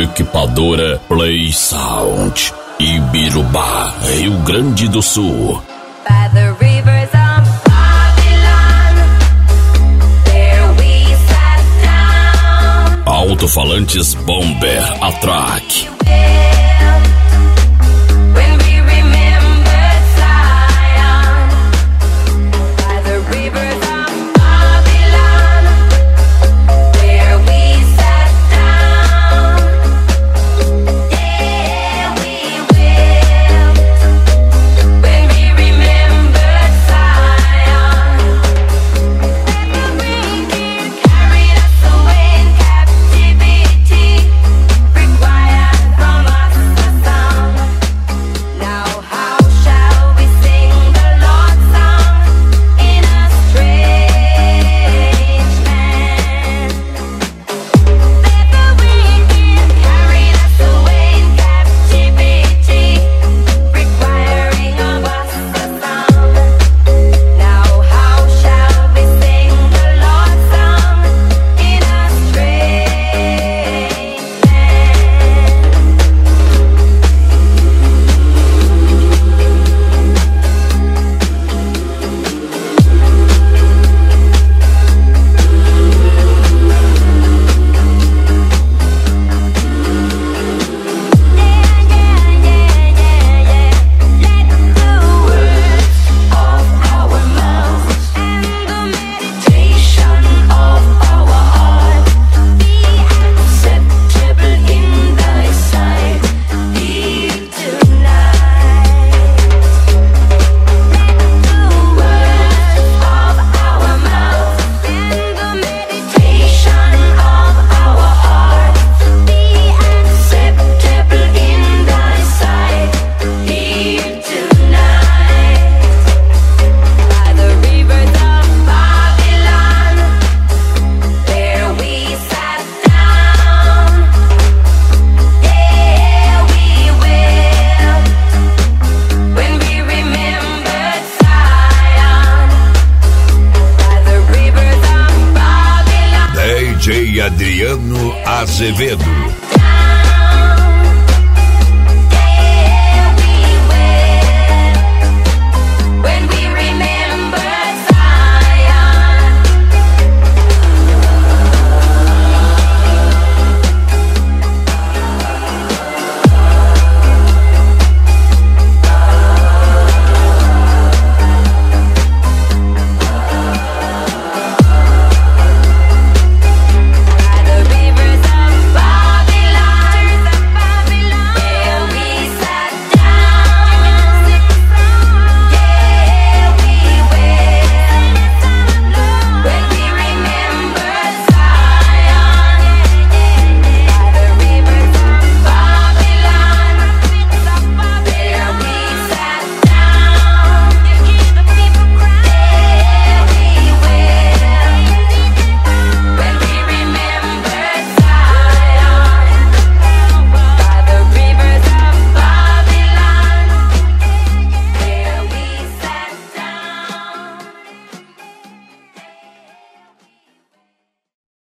Equipadora Play Sound, Ibirubá, Rio Grande do Sul. By the rivers of Babylon, there we sat down. Alto-falantes Bomber Attrack. When we remembered Zion. By the rivers of Babylon, there we sat down. Yeah, we will. When we remembered Zion. Let the reindeer carried us away in captivity, required from us a song. Now how shall we sing the Lord's song in a strange land? Let the reindeer carried us away in captivity, requiring of us a song. Now how shall we sing the Lord's song in a strange Let the words of our mouth and the meditation of our heart be acceptable in thy sight, dear tonight. Let the words of our mouth and the meditation of our heart be acceptable in thy sight, dear tonight. By the rivers of Babylon, there we sat down. Yeah, we will. When we remembered Zion. By the rivers of Babylon. DJ Adriano Azevedo.